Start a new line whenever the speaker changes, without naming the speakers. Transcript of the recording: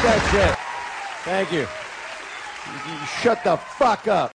That's it. Thank you. You shut the fuck up.